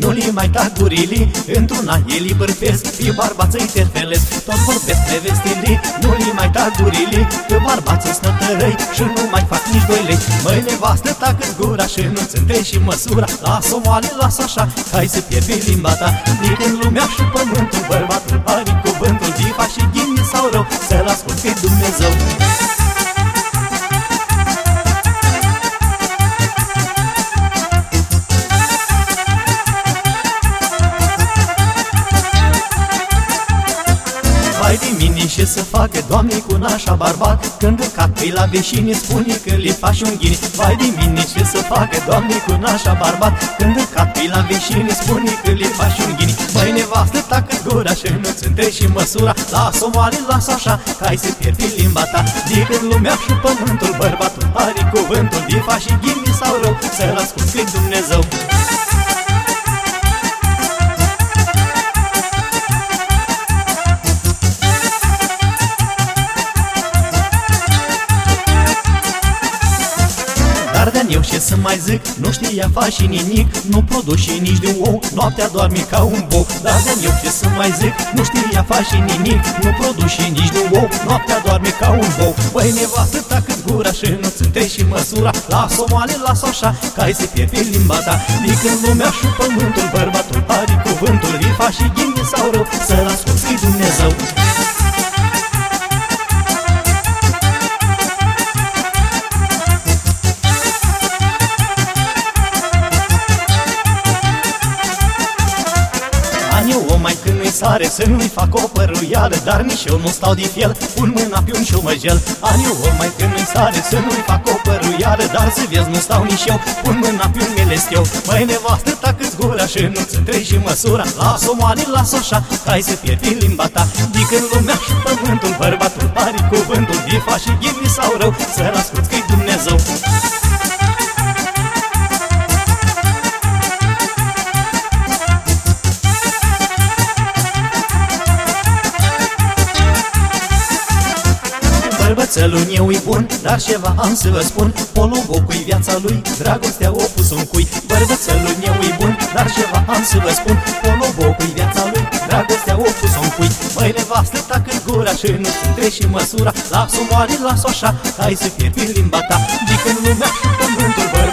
nu-li mai tac gurilii, într-una e liber fesc, fii bărbață-i terfelesc. Tot vorbesc de vestilii, nu-li mai tac gurilii, că bărbață-s nătărăi și nu mai fac nici 2 lei. Măi nevastă, tacă-ți gura și nu-ți întrebi și măsura, lasă-o moale, lasă așa, hai să pierzi limba ta. Din lumea și pământul, bărbatul are cuvântul, diva și ghini sau rău, să-l ascult pe Dumnezeu. Vai de mine și să facă, Doamne, cu nașa bărbat, când în cap pe la veșine spune că le faci un ghini. Vai de mine și să facă, Doamne, cu nașa bărbat, când în cap pe la veșine spune că le faci un ghini. Măi nevastă, tacă-ți gura și nu-ți întrebi și măsura, lasă-o moale, lasă așa, că ai să pierzi limba ta. De când lumea și pământul, bărbatul are cuvântul, de faci și ghini sau rău, să-l ascult pe Dumnezeu. Dar de-an eu ce să mai zic, nu știa face nimic, nu produce nici de ou, noaptea doarme ca un bou. Dar de-an eu ce să mai zic, nu știa face nimic, nu produce nici de ou, noaptea doarme ca un bou. Băi nevastă, tacă-ți gura și nu-ți întrebi și măsura, lasă-o moale, lasă așa, că ai să pierzi limba ta. De când lumea și pământul, bărbatul are cuvântul, rifa și ghini sau rău, să-l asculți pe Dumnezeu. Eu o mai când nu-i sare, să nu-i fac o păruială, dar nici eu nu stau de fiel, pun mâna pe un șumăgel. Eu o mai când nu-i sare, să nu-i fac o păruială, dar să vezi, nu stau nici eu, pun mâna pe un melesteu. Măi nevastă, tacă-ți gura și nu-ți întrebi și măsura, lasă-o moale, lasă așa, hai să pierzi limba ta. De când lumea și pământul, bărbatul are cuvântul, de faci și ghini sau rău, să-l asculți că-i Dumnezeu. Bărbățelul meu e bun, dar ceva am să vă spun, polubocul-i viața lui, dragostea o pus în cui. Bărbățelul meu e bun, dar ceva am să vă spun, polubocul-i viața lui, dragostea o pus în cui. Măi nevastă, tacă-ți gura și nu-ți întrebi și măsura, lasă-o moale, lasă-o așa, hai să pierzi limba ta. De când lumea și pământul,